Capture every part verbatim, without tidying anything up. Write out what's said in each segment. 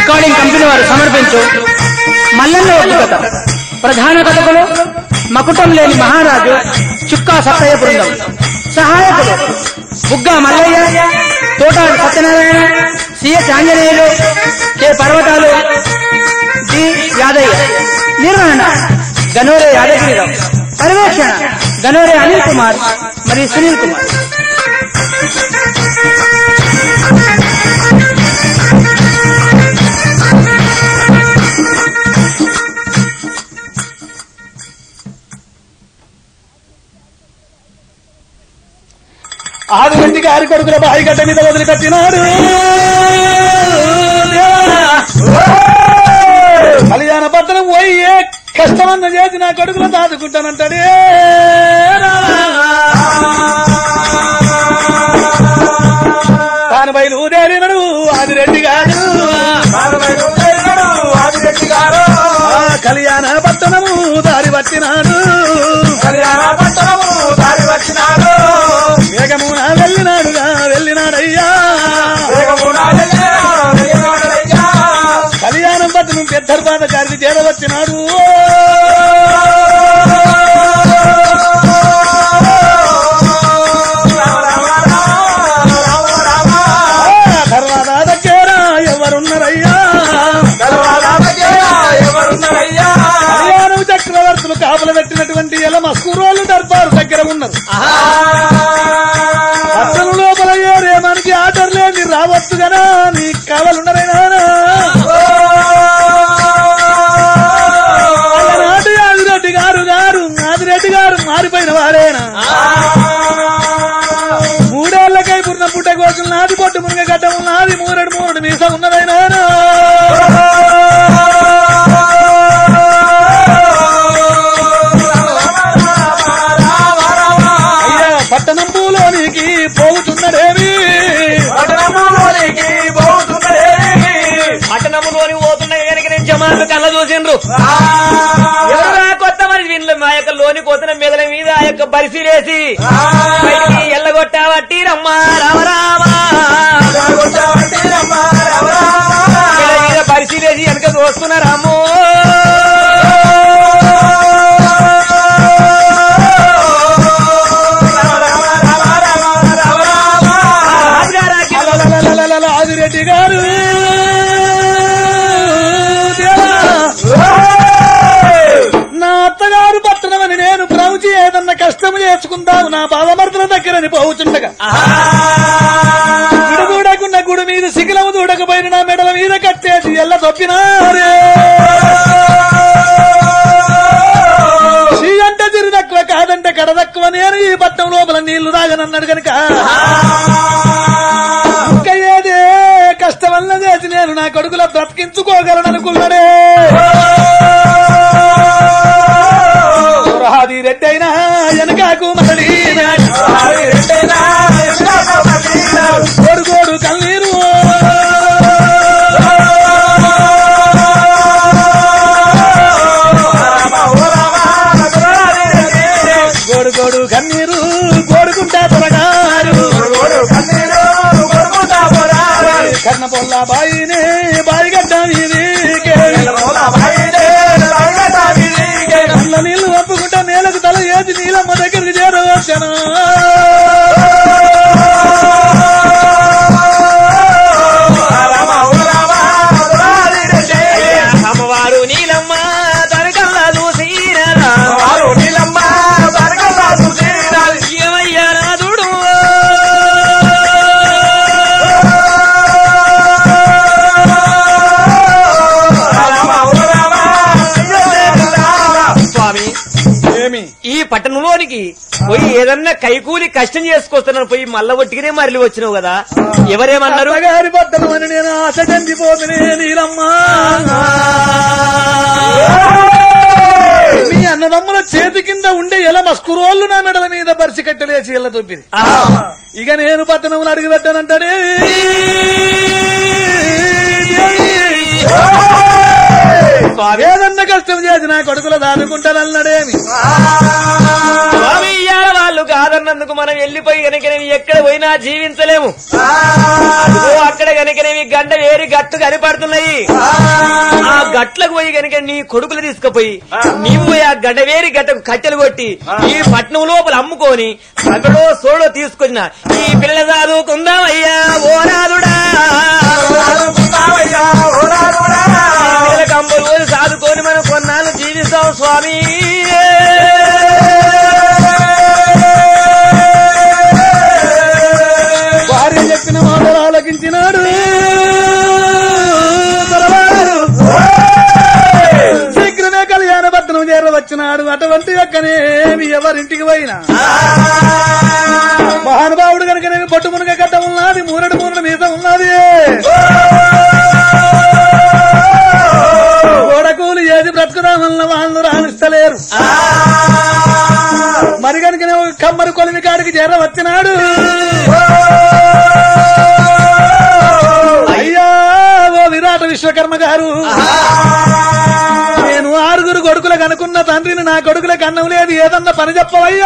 Recording company వారు సమర్పించు మల్లన్న ఒగ్గు కథ. ప్రధాన కథకులు మకుటం లేని మహారాజు చుక్కా సత్తయ్య బృందం. సహాయకులు Bugga Mallaiah, Thotadu Satyanarayana, C S Anjaneyulu, K Parvathalu, D Yadaiah. నిర్వహణ గనోరే యాదగిరిరావు. పర్యవేక్షణ గనోరే అనిల్ కుమార్ మరియు సునీల్ కుమార్. ఆరు గంటికి ఆరు కొడుకుల బాయి గడ్డ మీద వదిలిపెట్టినాడు. కళ్యాణ పత్రం పోయి ఏ కష్టమన్న చేసి నా కొడుకులు దాదుకుంటానంటాడే. తాను బయలుదేరినడు ఆదిరెడ్డి గారు. కళ్యాణ పట్టణము దారి పట్టినాడు. కళ్యాణ పట్టణము దారి పట్టినాడు. వేగమున వెళ్ళినాడుగా వెళ్ళినాడయ్యా. కళ్యాణం పట్టణం పెద్దర్బాద గారికి చేరవచ్చినాడు. తర్వాత దగ్గర ఎవరున్నారయ్యా? కళ్యాణం చక్రవర్తులు కాపుల పెట్టినటువంటి ఎలా మస్కూరోళ్ళు దర్బారు దగ్గర ఉన్నారు. అతను లోపల ఏరే మనకి ఆర్డర్ లేని రావచ్చు కదా, నీకు కావాలన్నారైనా నాటి ఆదిరెడ్డి గారు గారు ఆదిరెడ్డి గారు మారిపోయిన వారేనా? మూడేళ్లకై పుట్టిన పుట్ట కోసం నాది పొట్టు మునగ గడ్డం నాది మూరెడు మూరెడు మీస ఉన్నదైనా. అయ్యా పట్టణంలోనికి పోతున్నదేవి. పట్టణంలోనికి పోతున్నదేవి. పట్టణంలోని పోతున్నాయి కనుక నేను జమాను కళ్ళ చూసిండ్రు. ఎవరా కొత్త మరి వీళ్ళు మా యొక్క లోని కోతున్న మెదల మీద ఆ యొక్క పరిశీలేసి బయటికి ఎల్లగొట్టావట్టి రమ్మా రామరామా మీద పరిశీలేసి వెనక చూస్తున్నారమ్మో. ఆదిరెడ్డి గారు నా అత్తగారు పట్టణమని నేను ప్రవచి ఏదన్నా కష్టము చేసుకుందాము నా బాలమర్దల దగ్గరని పోవుచుండగా గుడి దూడకున్న గుడి మీద శిఖిలము దూడకపోయిన నా మెడల మీద కట్టేసి ఎల్ల తొప్పినారే. శ్రీ అంటే తిరి తక్కువ కాదంటే కడ తక్కువ. నేను ఈ పట్టణం లోపల నీళ్లు తాగనన్నాడు కనుక ఇంకా ఏదే కష్టం వల్ల చేసి నేను నా కొడుకుల బ్రతికించుకోగలననుకున్నాడే. ఆది రెడ్డైనా వెనకాకు మరడి గోడు కన్నీరు గోడు గోడు కన్నీరు గోడుకుంటా పొరగారు కర్ణ పొల్ల బాయినే బాయిగడ్డ కళ్ళ నీళ్లు ఒప్పుకుంటా నేలకు తల ఏది నీలమ్మ దగ్గరికి చేరవచ్చాను. అమ్మవారు నీలమ్మ తనకల్లా చూసి నీలమ్మ తనకల్లా చూసి ఏమయ్యా నాదుడు స్వామి. ఏమి ఈ పట్టణంలోనికి పోయి ఏదన్నా కైకూలి కష్టం చేసుకొస్తున్నాను పోయి మల్ల ఒట్టిగానే మరలి వచ్చినావు కదా, ఎవరేమన్నారు? గారి పట్టణమని నేను ఆశ చందిపోతునే నీలమ్మా. మీ అన్నదమ్ముల చేతి కింద ఉండే ఎలా మస్కురోళ్ళు నా మెడల మీద బరిసి కట్టలేసి ఎల్ల తొప్పింది. ఇక నేను పట్టణంలో అడిగి పెట్టానంటాడే. స్వామి ఏదన్నా కష్టం చేసి నా కొడుకులు దాదుకుంటానన్నాడేమి స్వామి ఇయ్యాల వాళ్ళు కాదన్నందుకు మనం వెళ్ళిపోయి కనుకనేవి ఎక్కడ పోయినా జీవించలేము. అదిగో అక్కడ కనుకనేవి గంట వేరి గట్టు కనిపడుతున్నాయి. ఆ గట్లకు పోయి కనుక నీ కొడుకులు తీసుకుపోయి నీవు పోయి ఆ గడ్డ వేరి గట్టకు కట్టెలు కొట్టి ఈ పట్నం లోపల అమ్ముకొని సగడో సోడో తీసుకొచ్చిన ఈ పిల్లల చదువుకుందామయ్యా ఓ రాదుడా కంబలు పోయి సాదుకొని మనం కొన్నాళ్ళు జీవిస్తాం స్వామి. భార్య చెప్పిన మాటలు ఆలకించినాడు. శీఘ్రమే కళ్యాణ భద్రం చేరవచ్చినాడు. అటువంటి యొక్కనేమి ఎవరింటికి పోయినా మహానుభావుడు కనుక నేను పొట్టు మునగ గడ్డ ఉన్నది, మూరడు మూరడు మీద ఉన్నది. గోడకూలు ఏది బ్రతుకుదామన్న వాళ్ళు రాణిస్తలేరు. మరి కనుక కమ్మరి కొలిమి కాడికి చేర వచ్చినాడు. అయ్యా ఓ విరాట విశ్వకర్మ గారు, నేను ఆరుగురు కొడుకులకు అనుకున్న తండ్రిని నా కొడుకులకు అన్నం లేదు, ఏదన్నా పని చెప్పవయ్యా.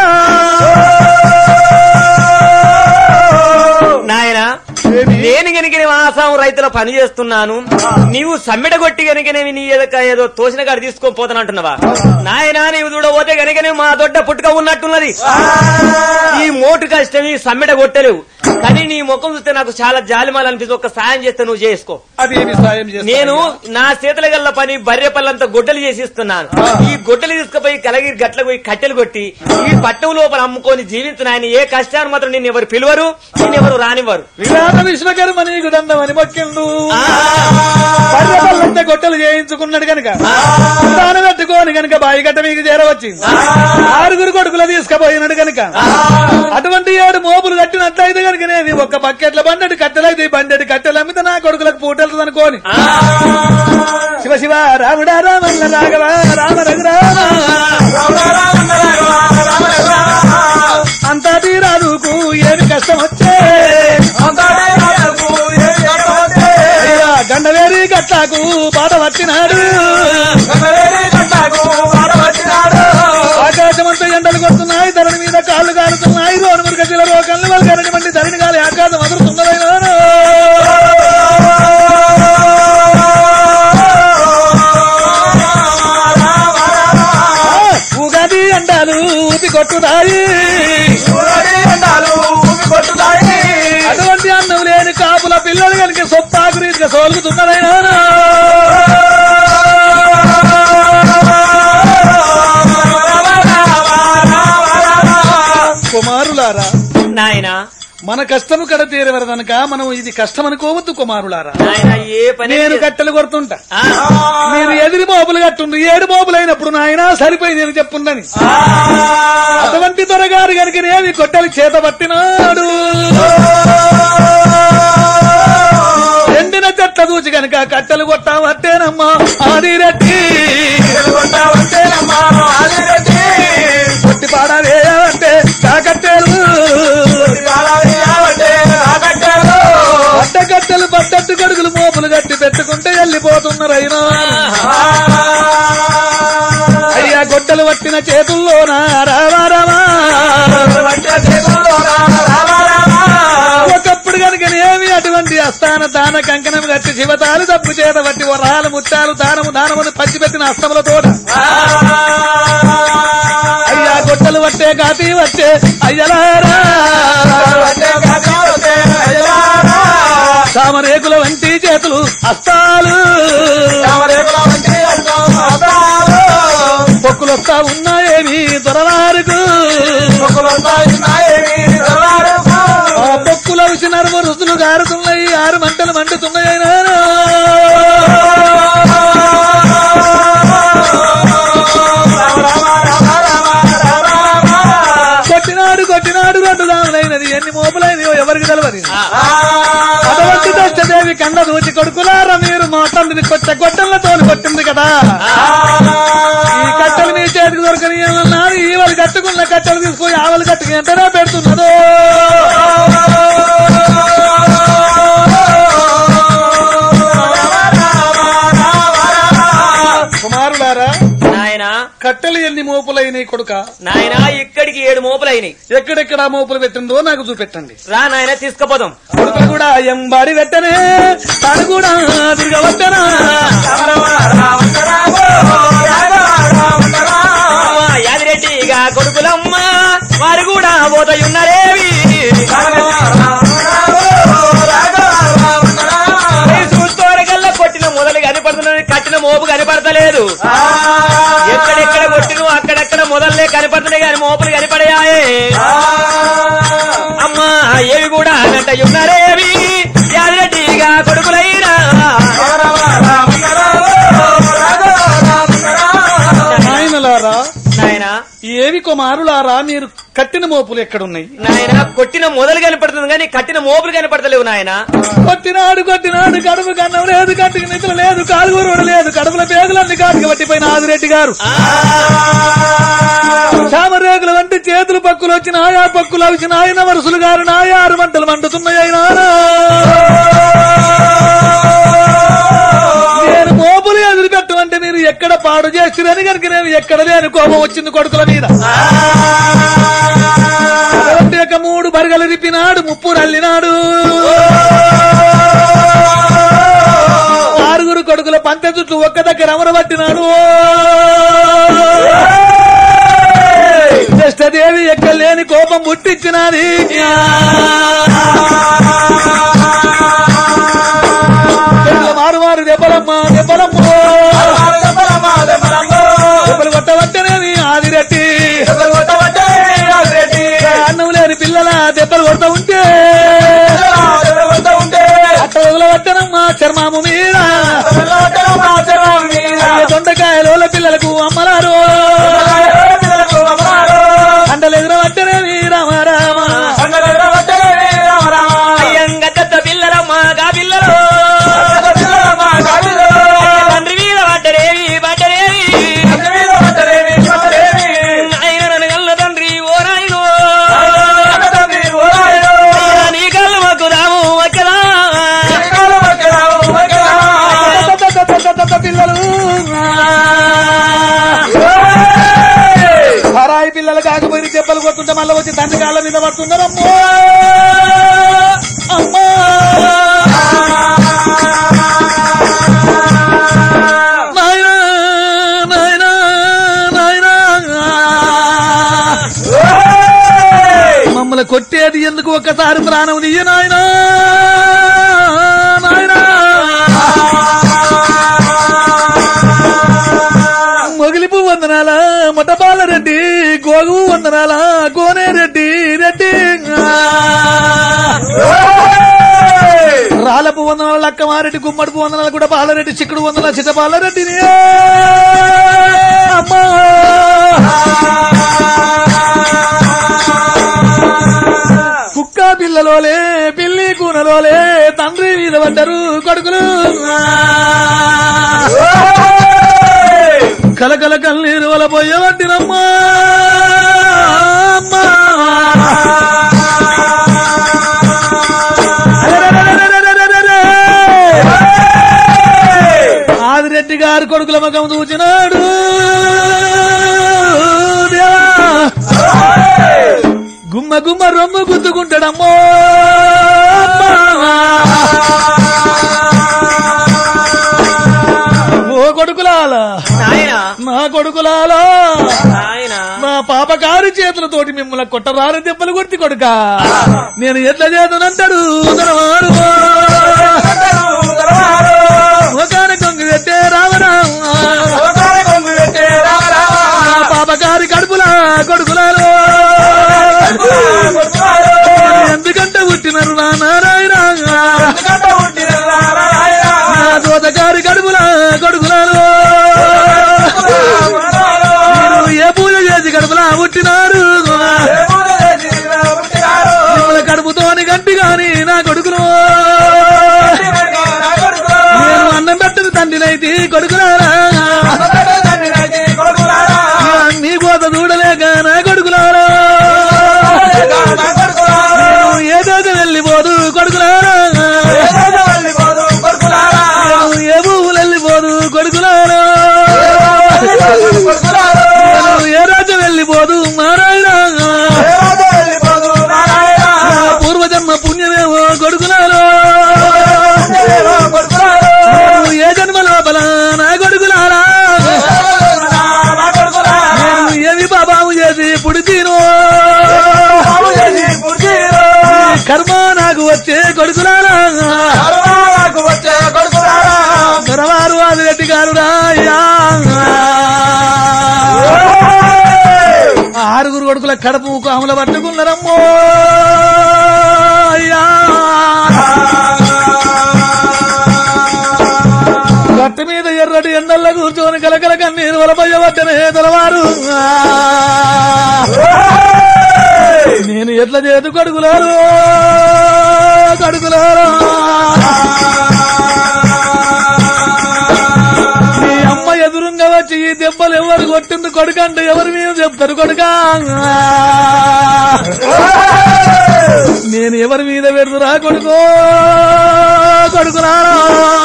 నాయనా నేను గనుక ఆసాం రైతుల పని చేస్తున్నాను, నీవు సమ్మిడ కొట్టి గనుకనేవి నీ ఏదో ఏదో తోసిన కాడ తీసుకొని పోతానంటున్నావా? నాయనా నీవు చూడబోతే గనుకనే మా దొడ్డ పుట్టుక ఉన్నట్టున్నది. ఈ మోటు కష్టం ఈ సమ్మిడ కొట్టలేవు, కానీ నీ ముఖం చూస్తే నాకు చాలా జాలిమాలు అనిపిస్తుంది. ఒక సాయం చేస్తే నువ్వు చేసుకో. అదేమి సాయం చేస్తా? నేను నా చేతుల గల్ల పని బర్రె పళ్ళంతా గొడ్డలు చేసి ఇస్తున్నాను. ఈ గొడ్డలు తీసుకుపోయి కలగిరి గట్లకు పోయి కట్టెలు కొట్టి ఈ పట్టం లోపల అమ్ముకొని జీవించిన ఆయన ఏ కష్టాన్ని మాత్రం నేను ఎవరు పిలువరు, నేను ఎవరు రానివ్వరు. విరాట విశ్వకర్మ నీకు దండమని మొక్కిండు. బర్రె పళ్ళంతా గొట్టలు చేయించుకున్నాడు కనుక దాని పెట్టుకోని కనుక బాయి గట్ట మీకు చేరవచ్చింది. ఆరుగురు కొడుకులు తీసుకుపోయినాడు కనుక అటువంటి ఏడు మోపులు కట్టినట్లయితే కనుక నేను ఒక్క బకెట్ల బండెడు కట్టెలైతే బండెడు కట్టెలు అమ్మితే నా కొడుకులకు పూటెళ్తుంది అనుకోని శివ శివ రాముడా రామల్ల రాఘవ రామ రఘురామ అంతా తీరాదుకు ఏమి కష్టం వచ్చే గండవేరి గట్లకు బాధ వచ్చినాడు. ఆకాశమంతా ఎండలు కొడుతున్నాయి, ధరణి మీద కాళ్ళు కాలుతున్నాయి, రోడ్డు మురుగ జిల రోకల్ని వాళ్ళు గరణి మండి ధరణి గాలి ఆకాశం అదురుతున్నదైనా ఉగాది ఎండాలు ఊపి కొట్టుతాయి. అటువంటి అన్నం లేని కాపుల పిల్లలు కనుక సొప్పాకు రీతిగా సోలుగుతున్నదైనా కుమారులారా, నాయనా మన కష్టము కడ తీరవరదనక మనం ఇది కష్టం అనుకోవద్దు కుమారులారా. నాయనా ఏ పని నేను కట్టెలు కొడుతుంటా, ఆ, మీరు ఎదిరి మోపులు కట్టుండ్రు. ఏడు మోపులు అయినప్పుడు నాయన సరిపోయి నేను చెప్పుండని అటువంటి దొరగారు కనుక నేమి కొట్టెలు చేత పట్టినాడు. ఎండిన చెట్ల దూచి కనుక కట్టెలు కొట్టావట్టేనమ్మా ఆదిరెడ్డి, కొట్టి పాడవేయాలంటే కాకట్టెలు అడ్డకట్టెలు పడ్డట్టు కడుగులు మోపులు కట్టి పెట్టుకుంటే వెళ్ళిపోతున్నారైనా. అయ్యా గొడ్డలు పట్టిన చేతుల్లోనా రావా రావా, ఒకప్పుడు కనుక ఏమి అటువంటి అస్థాన దాన కంకణం కట్టి శివతాలు తప్పు చేత బట్టి వరాలు ముత్యాలు దానము దానమును పంచిపెట్టిన అస్తముల తోట అయ్యా గొడ్డలు పట్టే కాతి వచ్చే అయ్యలారా, సామరేకుల వంటి చేతులు అస్తాలు పొక్కులొస్తా ఉన్నాయేమి దొరలారుకు, ఆ పొక్కుల విసి నరుము రుసులు గారుతున్నాయి, ఆరు మంటలు మండుతున్నాయినా. కొట్టినాడు కొట్టినాడు రెండు దాములైనది, ఎన్ని మోపులైనయో ఎవరికి తెలవదు. అటువంటి దశదేవి కండ దూచి కొడుకులారా మీరు మా తండ్రిని కొట్ట గొడ్డలతో కొట్టింది కదా, ఈ కట్టెలు మీ చేతికి దొరకని అన్నారు. ఈవలు కట్టుకున్న కట్టెలు తీసుకుని ఆవలు కట్టుకు ఎంతనే పెడుతున్నదో. కట్టెలు ఎన్ని మోపులైనాయి కొడుక? నాయన ఇక్కడికి ఏడు మోపులైనాయి. ఎక్కడెక్కడ మోపులు పెట్టిందో నాకు చూపెట్టండి. రా నాయన తీసుకుపోదాం. కొడుక కూడా ఎంబాడి పెట్టనే తను కూడా తిరగవద్దనా యాదిరెడ్డిగా కొడుకులమ్మ వారు కూడా పోతయున్నారేవి. చూస్తోరగల్లా కొట్టిన మొదలు కనపడుతున్నది, కట్టిన మోపు కనపడతలేదు. ఎక్కడెక్కడ కొట్టిన అక్కడెక్కడ మొదలే కనపడుతున్నాయి కానీ మోపులు కనపడయాయే. అమ్మా ఏవి కూడా గంటయున్నారేవి యాదిరెడ్డిగా కొడుకులైనా. నాయనా ఏవి కుమారులారా మీరు కట్టిన మోపులు ఎక్కడున్నాయి? నాయన కొట్టిన మొదలు కనపడుతుంది కానీ కట్టిన మోపులు కనపడతలేవు నాయన. కొట్టినాడు కొట్టినాడు కడుపు కన్నం లేదు, కట్టుకు నిద్ర లేదు, కాలుగూరు లేదు, కడుపుల పేగులన్నీ కాటుకు పట్టిపోయిన ఆదిరెడ్డి గారు చామరేగుల వంటి చేతులు పక్కులు వచ్చి నాయా పక్కులు వచ్చి నాయన వరుసలు గారు నాయా ఆరు మంటలు మండుతున్నాయి. అయినా నేను మోపులు ఎదురుపెట్టమంటే మీరు ఎక్కడ పాడు చేస్తురని కనుక నేను ఎక్కడ లేని కోపం వచ్చింది కొడుకుల మీద. యొక్క మూడు బరగలు రిపినాడు, ముప్పు రల్లినాడు. ఆరుగురు కొడుకుల పంత చుట్టూ ఒక్క దగ్గర అమరబట్టినాడు. జ్యేష్ఠదేవి ఎక్కలేని కోపం పుట్టించినది. మారు మారు దెబ్బలమ్మ దెబ్బలమ్మ దెబ్బలు కొట్టవట్టనేవి ఆదిరెడ్డి. అన్నం లేని పిల్లల దెబ్బలు కొడతా ఉంటే అట్ట వదలవట్టనమ్మా చర్మాము మీద. దొండకాయలోల పిల్లలకు అమ్మలారు అండలెదురవట్టనేవి రామారామ. అయ్యంగత్త పిల్లలమ్మా గా పిల్లలు తండ్రి మీద పడ్డరేవి పడ్డరేవి. ఆయన నన్ను గల్ల తండ్రి ఓ నాయనో నీ కళ్ళు మాకు రాము అక్కలా పిల్లలు హరాయి పిల్లలు కాకపోయి దెబ్బలు కొట్టుంటే మళ్ళీ వచ్చి తండ్రి కాళ్ళ మీద పడుతున్నారమ్మో అమ్మా. నాయనా నాయనా నాయనా మమ్మల్ని కొట్టేది ఎందుకు ఒక్కసారి ప్రాణం తీయ నాయనా నాయనా. మొగిలిపు వందనాల మొట్టపాలరెడ్డి, గోగు వందనాల కోనేరెడ్డి రెడ్డి, రాలపు వందనాల లక్కమారెడ్డి, గుమ్మడిపు వందనాలు కూడా పాలరెడ్డి, చిక్కుడు వందనాల చిట్టపాలరెడ్డిని అమ్మా. కుక్క పిల్లలోలే పిల్లి కూనలోలే తండ్రి మీద పడ్డరు కొడుకులు. కలకల కన్నీరు వల పోయబట్టినమ్మా. ఆదిరెడ్డి గారు కొడుకుల ముఖం చూచినాడు. గుమ్మ గుమ్మ రొమ్ము గుద్దుకుంటాడమ్మో. ఓ కొడుకులాలా నా కొడుకులాలా నా పాపకారి చేతులతోటి మిమ్మల్ని కొట్టరాని దెబ్బలు కొట్టి కొడుక నేను ఎట్లా చేతనంటాడు. ఒకరి కొంగు పెట్టే రామరామ పాపకారి కడుపులా కొడుకులాలో ఎందుకంటే పుట్టినారు నా నారాయణ. దోతకారి కడుపులా కొడుకులాలో ఏ పూజ చేసి కడుపులా పుట్టినారు. మిమ్మల్ని కడుపుతోని గంటి గాని నా కొడుకులు నేను అన్నం పెట్టదు తండ్రినైతే కొడుకులారా. నీ కోత చూడలేక నా కొడుకులారా ఏ దేశం వెళ్ళిపోదు కొడుకులారా. ఏ భూములు వెళ్ళిపోదు కొడుకులారా. కుర్చీలో కర్మ నాకు వచ్చే కొడుకులారా దొరవారు ఆదిరెడ్డి గారు రాయ్యా ఆరుగురు కొడుకుల కడుపు కాముల పట్టుకున్నారమ్మో అయ్యా గట్టు మీద ఎర్రటి ఎండల్లో కూర్చొని కలకల కన్నీరు వలపయ్యబట్టనే దొరవారు నేను ఎట్లా చేతు కడుగులారు కడుగులారు నీ అమ్మ ఎదురుంగా వచ్చి ఈ దెబ్బలు ఎవరు కొట్టింది కొడుకంటే ఎవరు మేము చెప్తారు కొడుకా నేను ఎవరి మీద పెడుతురా కొడుకో కొడుకులారా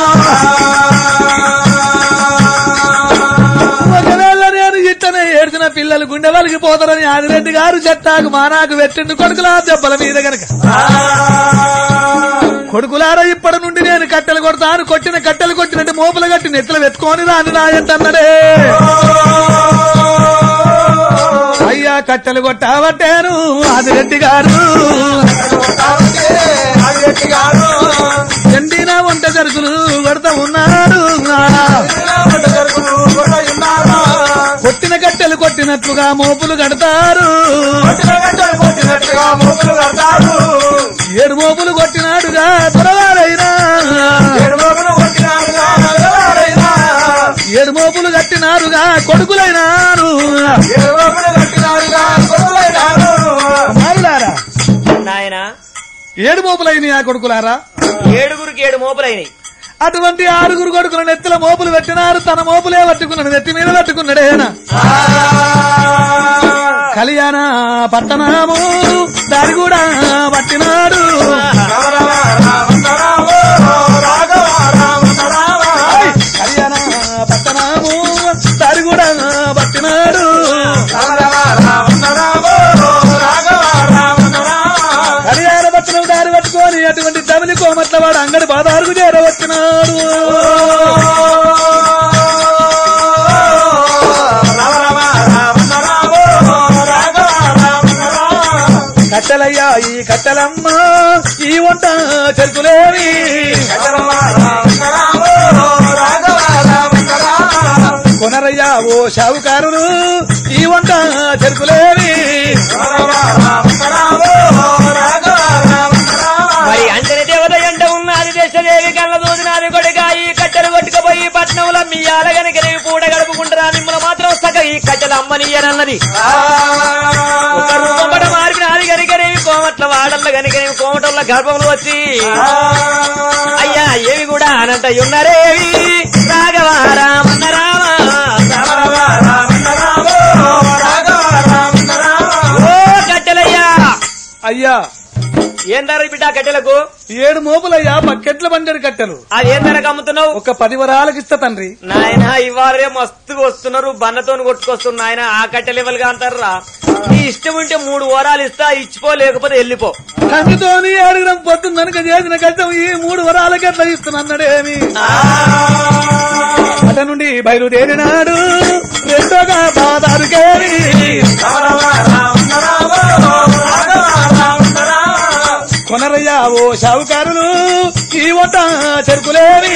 ఒకవేళ నేను ఇట్టనే ఏడ్చిన పిల్లలు గుండె వలికి పోతారని ఆదిరెడ్డి గారు చెట్టాకు మానాకు పెట్టిండు కొడుకులా దెబ్బల మీద గనక కొడుకులారా ఇప్పటి నుండి నేను కట్టెలు కొడతాను కొట్టిన కట్టెలు కొట్టినట్టు మోపులు కట్టి నెత్తలు వెతుకొని రాని రాయంటన్నడే అయ్యా కట్టెలు కొట్టావట్టాను ఆదిరెడ్డి గారు ఎండిన వంట జరుకులు కొడతా ఉన్నాడు కొట్టిన కట్టెలు కొట్టినట్లుగా మోపులు కడతారు ఏడు మోపులు కొట్టినాడుగా త్వరవారైనా ఏడు మోపులు కట్టినారుగా కొడుకులైనారు నాయన ఏడు మోపులైనవి ఆ కొడుకులారా ఏడుగురికి ఏడు మోపులైనవి అటువంటి ఆరుగురు కొడుకుల నెత్తిల మోపులు పెట్టినారు తన మోపులే పట్టుకున్నాడు నెత్తి మీద పట్టుకున్నాడేనా కళ్యాణ పట్టణము దారి కూడా పట్టినాడు కళ్యాణ పట్టణము దారి కూడా పట్టినాడు కళ్యాణ పట్టణం దారి పట్టుకొని అటువంటి తమిళ కోమట్ల వాడు అంగడి బాదారుకు చేరవచ్చినాడు కట్టెలయ్యా ఈ కట్టెలమ్మ ఈ వంట చెరుకులేవి కొనరయ్యా ఓ షావుకారులు ఈ వంట చెరుకులేవి మరి అంజని దేవత ఎంట ఉన్నది దేశదేవి కళ్ళ దూదినాది కొడుగా ఈ కట్టెలు కొట్టుకుపోయి పట్నంలో మీ ఆలగనికి పూట గడుపుకుంటారా మిమ్మల్ని మాత్రం సగ ఈ కట్టెలు అమ్మనియనన్నది ఒక రూపంబడ మారినాది కనికరేవి కోమట్ల వాడల్ల కనికరేవి కోమటల్ల గర్భంలో వచ్చి అయ్యా ఏవి కూడా అనంట ఉన్నరేవి రాఘవ రామన్న రామ ఓ కట్టెలయ్యా అయ్యా ఏం ధర బిడ్డ కట్టెలకు ఏడు మోపులయ్యా బకెట్ల బండెడు కట్టెలు అది ఏం ధరకు అమ్ముతున్నావు ఒక పది వరాలకి ఇస్తా తండ్రి నాయన ఇవాళే మస్తుగా వస్తున్నారు బన్నతోని కొట్టుకొస్తున్నారు నాయన ఆ కట్టె లెవెల్ గా అంటారా నీ ఇష్టం ఉంటే మూడు వరాలు ఇస్తా ఇచ్చిపో లేకపోతే వెళ్ళిపో కంటితోని ఏడుగురం పొద్దున్న కనుక చేసిన కట్టం ఈ మూడు వరాలకి ఎట్లా ఇస్తున్నాడేమి అట నుండి బయలుదేరినాడు రెండోగా బాదారుకేరి కొనరయ్యా ఓ షావుకారులు ఈ వంట చెరుకులేవి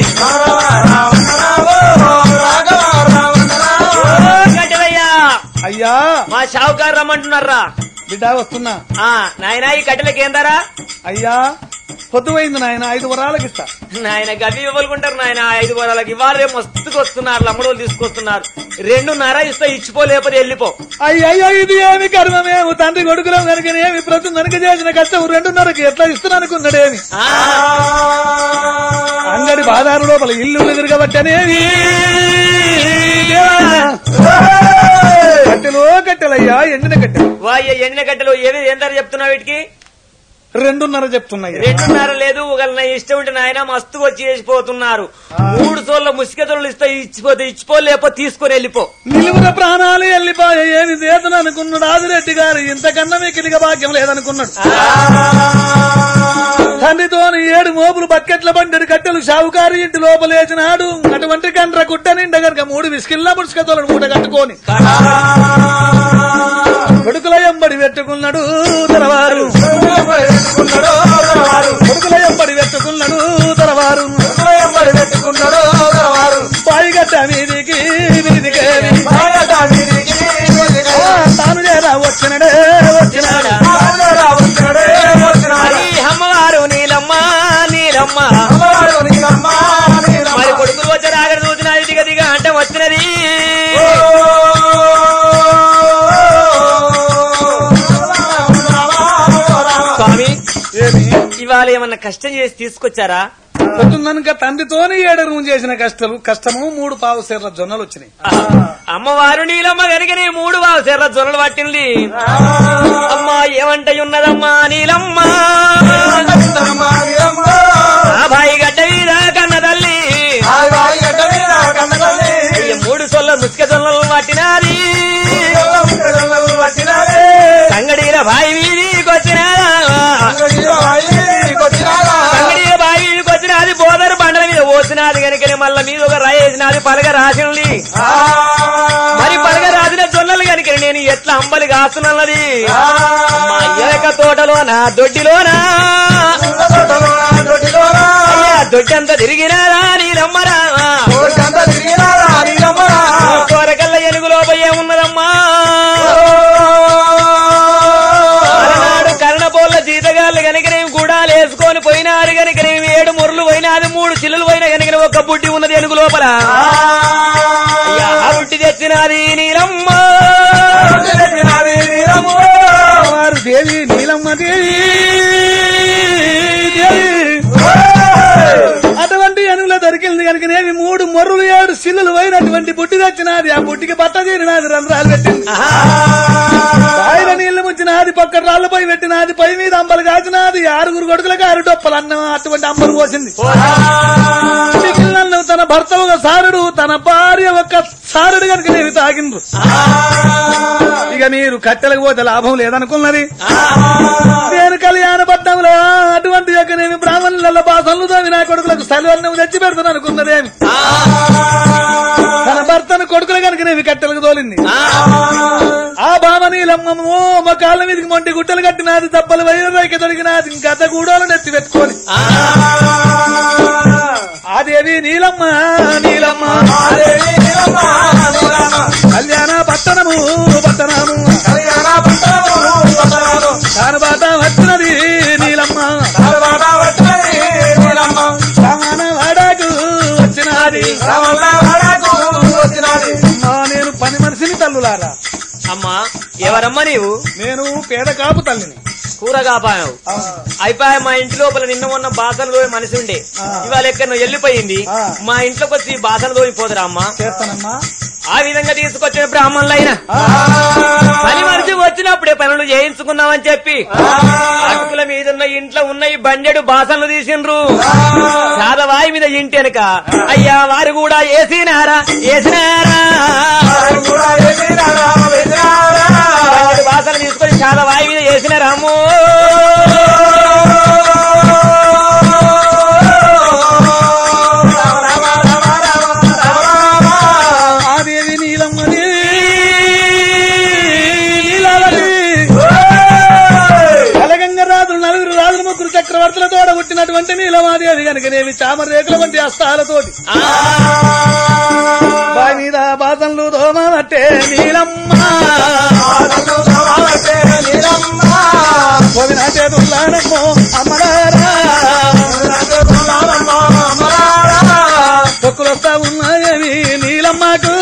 అయ్యా మా షావుకారు రమ్మంటున్నారా బిడ్డ వస్తున్నా ఆ నాయన ఈ కట్టెలకి ఏం ధర అయ్యా పొద్దుపోయింది నాయన ఐదు వరాలకి ఇస్తా నాయన గవి ఇవ్వలుకుంటారు నాయన ఐదు వరాలకి ఇవాళ మస్తుగా వస్తున్నారు లమ్మడోలు తీసుకొస్తున్నారు రెండున్నర ఇస్తా ఇచ్చిపో లేకపోతే వెళ్ళిపో అయ్యయ్యో ఇది ఏమి కర్మమేము తండ్రి కొడుకులం కనుకనేమి ప్రతి కనుక చేసిన కష్టం రెండున్నరకి ఎట్లా ఇస్తున్నా అనుకున్నాడేమి అంగడి బాదారు లోపల ఇల్లు తిరగబట్టనేవి కట్టెలో కట్టెలయ్యా ఎండిన కట్టెలు వాయ్య ఎండిన కట్టెలు ఏది ఏం ధర చెప్తున్నావు వీటికి రెండున్నర చెప్తున్నాయి రెండున్నర లేదు ఒకళ్ళ ఇష్టం ఉంటే నాయన మస్తుగా వచ్చి చేసిపోతున్నారు మూడు సోళ్ళ ముసిగతలు ఇస్తే ఇచ్చిపోతే ఇచ్చిపో లేకపోతే తీసుకొని వెళ్ళిపో నిలువున ప్రాణాలు వెళ్ళిపోయా ఏమి చేతను అనుకున్నాడు ఆదిరెడ్డి గారు ఇంతకన్నా మీకు భాగ్యం లేదనుకున్నాడు తండ్రితోని ఏడు మోపులు బకెట్ల బండి కట్టెలు షావుకారు ఇంటి లోపలేసినాడు అటువంటి కండ్ర కుట్ట నిండా గనక మూడు విసికిల్లా ముసుకతోలను మూట కట్టుకొని కొడుకుల ఎంబడి పెట్టుకున్నాడు తరవారు కొడుకుల ఎంబడి పెట్టుకున్నాడు తరవారు బాయిగట్ట మీదికి మీదికి తాను చేరా వచ్చినడే వచ్చినాడా అమ్మవారు నీలమ్మ నీలమ్మ మరి కొడుకులు వచ్చి రాగడ చూసినది దిగ దిగ అంటే వచ్చినది స్వామి ఇవాళ ఏమన్నా కష్టం చేసి తీసుకొచ్చారా? పొద్దున్నక తండ్రితోనే ఏడరు చేసిన కష్టము కష్టము మూడు పావు సేర్ల జొన్నలు వచ్చినాయి. అమ్మవారు నీలమ్మ కనుకనే మూడు పావు సేర్ల జొన్నలు పట్టింది. అమ్మా ఏమంటే ఉన్నదమ్మా నీలమ్మ బాయి గడ్డ మీద కన్న తల్లి మూడు సొల్ల ముసుక జొన్నలు పట్టినాది సంగడీల బాయి వీధికి వచ్చినాదా సంగడీల బాయి వీధికి వచ్చినది బోదరు బండల మీద పోసినది కనుకనే మళ్ళా మీద ఒక రాయి వేసినది పలగ రాసింది. మరి పలగ రాసిన జొన్నలు కనుక నేను ఎట్లా అంబలి కాస్తున్నది మా ఏక తోటలోనా దొడ్డిలోనా దొడ్డంతా తిరిగినారా నీలమ్మరా కోరకల్ల ఎనుగులో పోయే ఉన్నదమ్మా అలనాడు కర్ణపోళ్ళ జీతగాళ్ళు కనుకనేమి గూడాలు వేసుకొని పోయినారు కనుకనేమి ఏడు ముర్రులు పోయినాది మూడు చిల్లులు పోయినా కనుక ఒక్క బుడ్డి ఉన్నది ఎనుగు లోపల ఆ బుడ్డి తెచ్చినది నీలమ్మ వారు దేవి నీలమ్మ దేవి అటువంటి ఎనుగులో దొరికింది కనుక నేవి మూడు మొర్రులు ఏడు సిల్లులు పోయినటువంటి బుడ్డి తెచ్చినది. ఆ బుడ్డికి బట్ట తీరినది రంధ్రాలు పెట్టింది. ఆయన నీళ్లు ముంచినది పక్క రాళ్ళు పోయి పెట్టినది పై మీద అంబలు కాచినది ఆరుగురు కొడుకులకు ఆరు డొప్పలు అన్న అటువంటి అంబలు పోసింది. మిగిలిన తన భర్త ఒక సారుడు తన భార్య ఒక సారుడు కనుక నేవి తాగిండ్రు. ఇక మీరు కట్టెలకు పోతే లాభం లేదనుకున్నది. నేను కళ్యాణ పట్టణంలో అటువంటి యొక్క నేను బ్రాహ్మణుల భాషలు నా కొడుకులకు సెలవులను తెచ్చి పెడతాను అనుకున్నదేమి తన భర్తను కొడుకులు కనుక నేవి కట్టెలకు తోలింది. ఆ భామనీలమ్మ మా కాళ్ళ మీదకి మొంటి గుట్టలు కట్టినది దెబ్బలు వైరకి దొరికినది గత గూడోలు నెత్తి పెట్టుకొని ఆదేవి నీలమ్మ నీలమ్మ కళ్యాణ పట్టణము పట్టణము కానబాట వచ్చినది నీలమ్మ రమణ వాడకు వచ్చినది నేను పని మనిషిని తల్లులారా. అమ్మా ఎవరమ్మా నీవు? నేను పేద కాపు తల్లిని. కూర కాపావు అయిపోయా. మా ఇంటి లోపల నిన్న మొన్న బాసలు తోవి మనిషి ఉండే ఇవాళ ఎక్కడ వెళ్ళిపోయింది. మా ఇంట్లోకి వచ్చి బాసలు తోవి పోదురా అమ్మా. చేస్తానమ్మా. ఆ విధంగా తీసుకొచ్చిన బ్రాహ్మణులైనా పని మనిషి వచ్చినప్పుడే పనులు చేయించుకున్నామని చెప్పి అటుకుల మీద ఉన్న ఇంట్లో ఉన్న ఈ బండెడు బాసలు తీసిండ్రు. చాదవాయి మీద ఇంటి వెనక అయ్యా వారు కూడా వేసినారా వేసినారా బాసలు తీసుకొని చాదవాయి మీద వేసినారా అమ్మో. చక్రవర్తుల తోడ పుట్టినటువంటి నీలమాదేవి కనుకనేవి చామర రేకుల వంటి హస్తాలతోటి బావి మీద బాధలు దోమనట్టే నీలమ్మ పోవిన చేతుల్లానమ్మో అమ్మలారా పొక్కులొస్తా ఉన్నాయవి నీలమ్మకు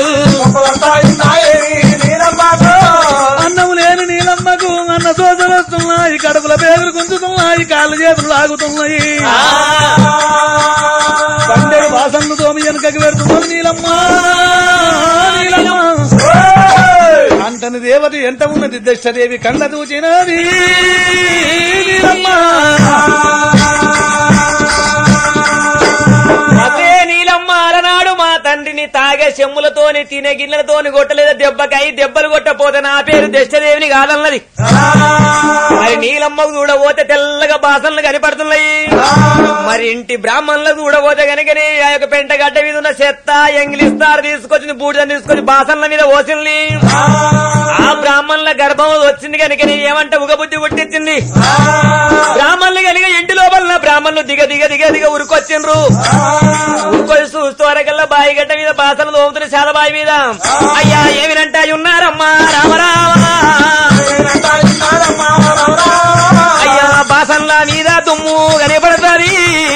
అన్నం లేని నీలమ్మకు అన్న సోదలు వస్తున్నాయి కడుపుల పేగులు గుంజుతున్నాయి కాళ్ళు చేతులు లాగుతున్నాయి పండేడు వాసనలు తోమి వెనుకకి పెడుతున్నది నీలమ్మ నీలమ్మ అంటని దేవతి ఎంత ఉన్నది దశదేవి కళ్ళ దూచినది నీలమ్మ. అదే నీలమ్మ అలనాడు మా తండ్రిని తాగ తాగే చెమ్ములతోని తినే గిన్నెలతోని కొట్టలేదా దెబ్బకై దెబ్బలు కొట్టపోతే నా పేరు దశదేవిని కాదన్నది. మరి నీలమ్మకు చూడబోతే తెల్లగా బాసనలు కనపడుతున్నాయి. మరి ఇంటి బ్రాహ్మణులకు చూడబోతే కనుకనే ఆ యొక్క పెంటగడ్డ మీద ఉన్న చెత్త ఎంగిలిస్తారు తీసుకొచ్చింది బూడిదని తీసుకొచ్చి బాసనల మీద పోసింది. ఆ బ్రాహ్మణుల గర్భం వచ్చింది కనుకనే ఏమంటే ఉగబుద్ధి పుట్టించింది. బ్రాహ్మణులు కనుక ఇంటి లోపల బ్రాహ్మణులు దిగ దిగ దిగ దిగ ఉరుకొచ్చిండ్రు. ఉరుకొచ్చి చూస్తూ వరకల్లా బాయి గడ్డ మీద బాసనలు తోముతున్న చాలా బావి మీద అయ్యా ఏమినంటే ఉన్నారమ్మా రామరామా అయ్యా బాసన్ల మీద దుమ్ము కనపడుతుంది.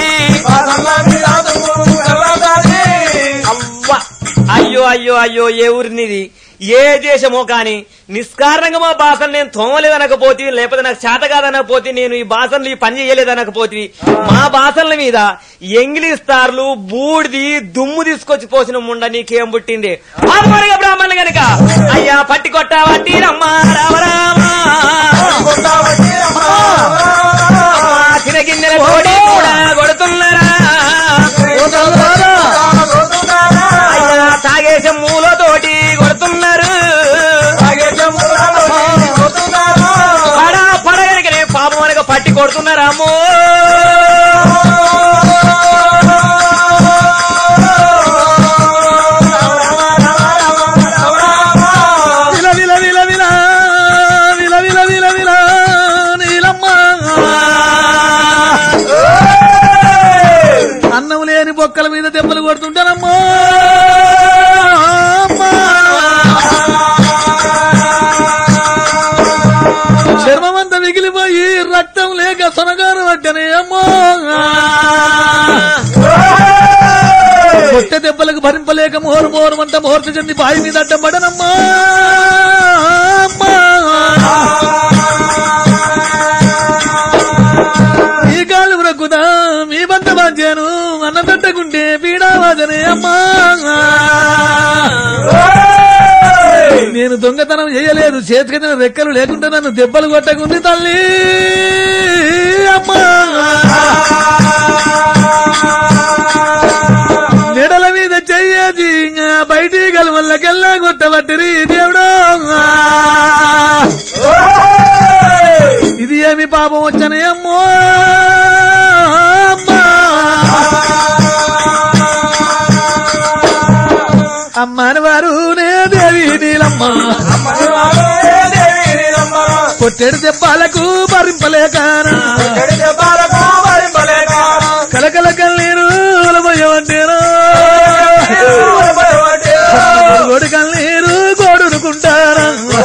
అవ్వ అయ్యో అయ్యో అయ్యో ఏ ఊరినిది ఏ దేశమో కాని నిష్కారణంగా మా బాసలు నేను తోమలేదనకపోతే లేకపోతే నాకు చేత కాదనకపోతే నేను ఈ బాసనలు ఈ పని చేయలేదనకపోతే మా బాసనల మీద ఎంగిలిస్తార్లు బూడిది దుమ్ము తీసుకొచ్చి పోసిన ముండ నీకేం పుట్టింది ఆత్మరిగా బ్రాహ్మణులు గనక అయ్యా పట్టి కొట్టావట్టి రమ్మా రామరామా చిన్న గిన్నెల తోడి కూడా కొడుతున్నారా అయ్యా తాగేసే మూలతోటి కొడుతున్నారు. పడ పడగలిగిన పాపం అనగా పట్టి కొడుతున్నారామో. విల విల విల విల విల విల విల విల నీలమ్మ అన్నం లేని బొక్కల మీద దెబ్బలు కొడుతుంటానమ్మా. చర్మమంతా మిగిలిపోయి రక్తం లేక సొనగారు పట్టనే అమ్మా. కొట్టే దెబ్బలకు భరింపలేక మోరు మోరు అంట ముహూర్త చెంది బావి మీద అడ్డం పడనమ్మా. ఈ కాళ్ళు బ్రక్కుదా మీ బంత బాధ్యాను అన్న తట్టకుంటే పీడావాదనే అమ్మా. నేను దొంగతనం చేయలేదు చేతికి రెక్కలు లేకుండా నన్ను దెబ్బలు కొట్టకుంది తల్లి అమ్మా. నెడల మీద చెయ్యేది బయటి గలవల్లకెల్లా కొట్టబట్టిరి దేవుడు. ఇది ఏమి పాపం వచ్చనే అమ్మో అమ్మా. అమ్మని వారు నే దేవి నీలమ్మ కొట్టెడు దెబ్బలకు భరింపలేక కలకల కన్నీరు పోయవంటేనా గోడు కన్నీరు గోడుకుంటారా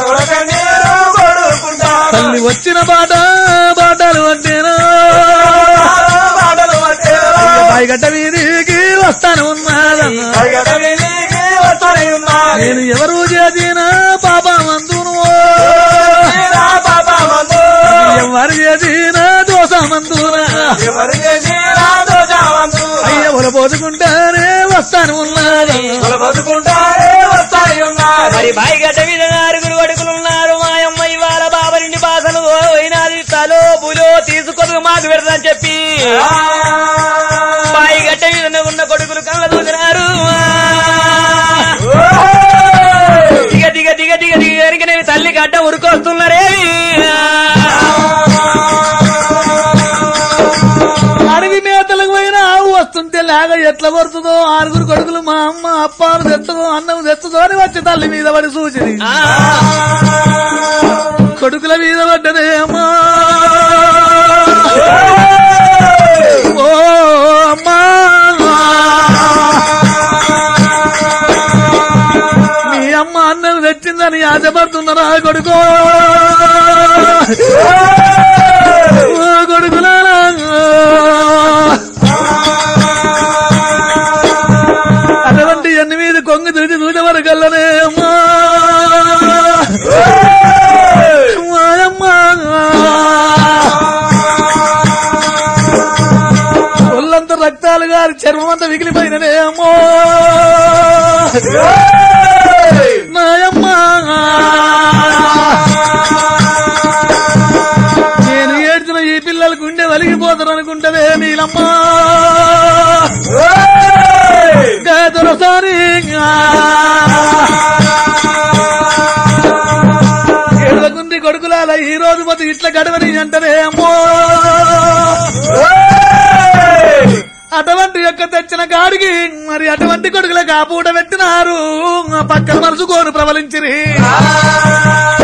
తల్లి వచ్చిన బాట బాటలు అంటేనా పైగట్ట వీధికి వస్తాను ఉన్నారా నేను ఎవరు చేసిన పాపమందును ఎవరు చేసిన దోషమందునా అయ్య ఒల పోసుకుంటానే వస్తాను ఉన్నారా మరి బాయి గడ్డ మీద ఆరుగురు కొడుకులు ఉన్నారు. మా అమ్మ ఇవాళ బాబా నుండి బాసలు పోయినది తలో బులో తీసుకొని మాకు పెడదని చెప్పి బాయి గడ్డ మీద ఉన్న కొడుకులు కళ్ళ చూసినారు. దిగ దిగ దిగ దిగ దిగ ఎరిగినవి తల్లి గడ్డ ఉరుకొస్తున్నారే. అడవి మేతలకు పోయిన ఆవు వస్తుంటే లాగా ఎట్లా పడుతుందో ఆరుగురు కొడుకులు మా అమ్మ అప్పాలు తెచ్చదో అన్నం తెచ్చదో అని వచ్చి తల్లి మీద పడి సూచన కొడుకుల మీద పడ్డదే అమ్మా. ఓ అమ్మా మీ అమ్మ అన్నం తెచ్చిందని ఆశపడుతున్నారా కొడుకో కొడుకులారా. అటువంటి ఎన్ని మీద కొంగు తిరిగి చూసే వరకల్లనే అమ్మా ఒళ్ళంతా రక్తాలు గారి చర్మం అంతా మిగిలిపోయిననే అమ్మో నాయమ్మా. నేను ఏడ్చిన ఈ పిల్లలు గుండె వలిగిపోతారు అనుకుంటవే నీలమ్మా. దొరసారి ఇయ్యాల ఈ రోజు పోతే ఇట్లా గడవని అంటనే అమ్మో అటువంటి యొక్క తెచ్చిన గాడికి మరి అటువంటి కొడుకులకు ఆ పూట పెట్టినారు పక్కన మరుచుకోను ప్రబలించిరి